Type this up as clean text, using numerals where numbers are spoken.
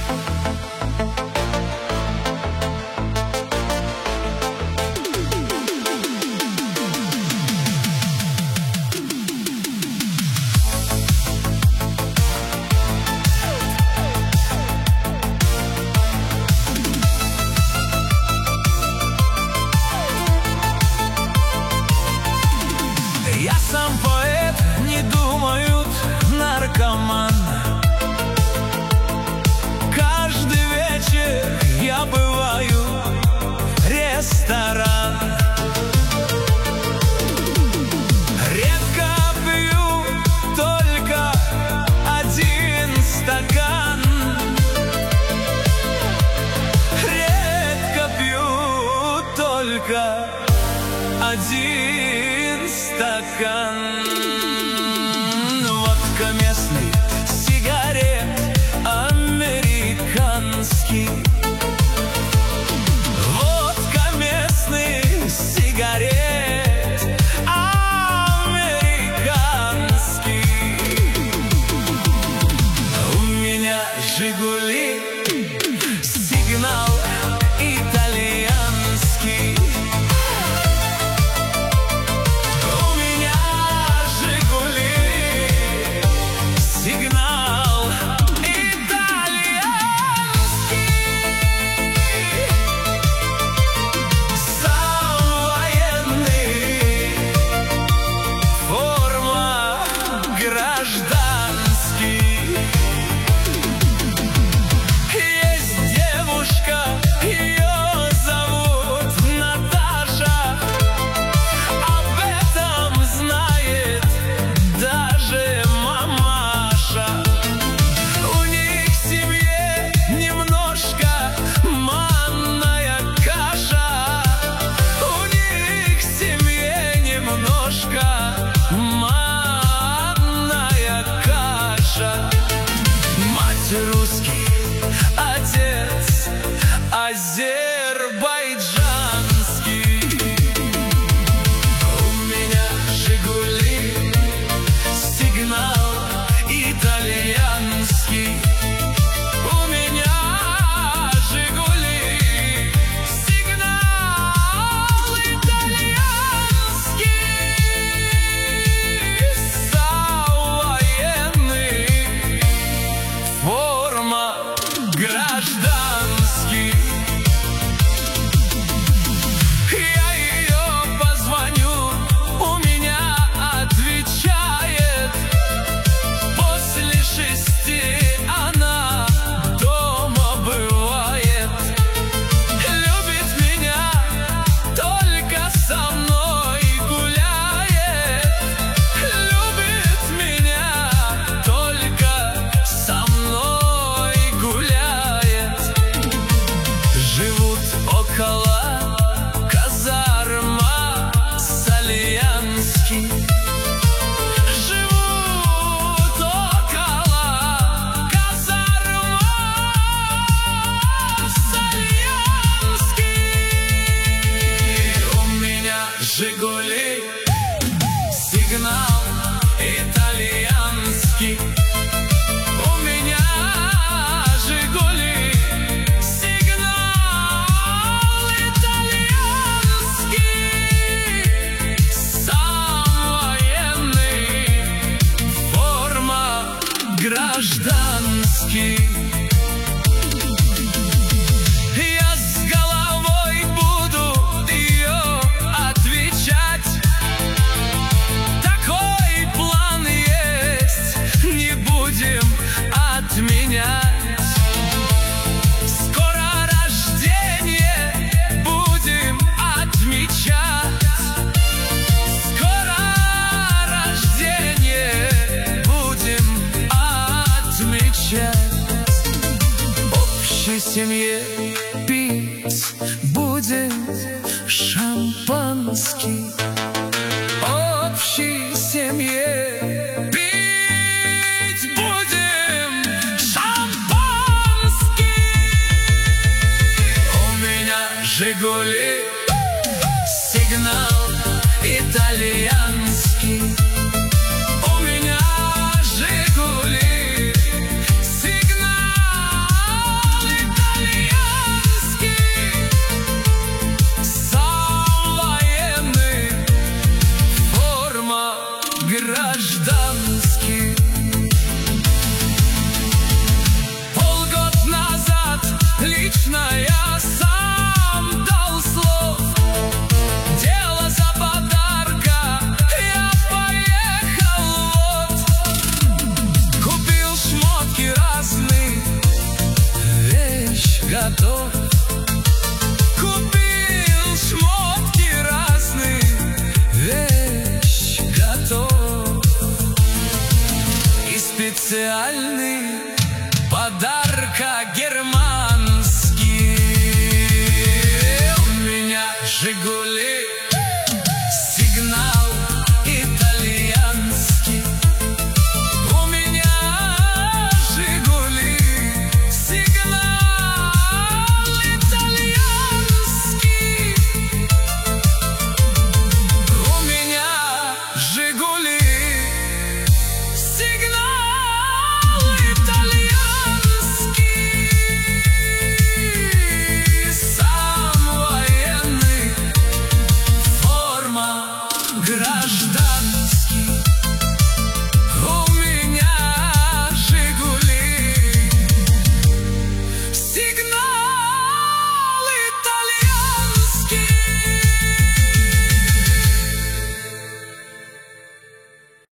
Я сам поэт, не думают наркоман. Каждый вечер я бываю ресторан. Редко пью только один стакан. Редко пью только один стакан. Водка местный, сигарет американский. Водка местный, сигарет американский. У меня Жигули, сигнал итальянский. Русский, отец азербайджанский. У меня Жигули, сигнал итальянский. У меня Жигули, сигнал итальянский. Совоенный, форма гражданский. Я ее позвоню, у меня отвечает. После 6 она дома бывает. Любит меня, только со мной гуляет. Любит меня, только со мной гуляет. Живут около казарма Сальянский. Живут около казарма Сальянский. У меня Жигули, сигнал итальянский. У меня Жигули, сигнал итальянский. Сам военный, форма гражданский. Я с головой буду ее отвечать. Такой план есть, не будем отменять. Скоро рождение будем отмечать. Скоро рождение будем отмечать. Общей семье пить будем шампанский. Общей семье пить будем шампанский. У меня Жигули, сигнал итальянский. У меня Жигули, сигнал готов. Купил шмотки разные, вещь готов. И специально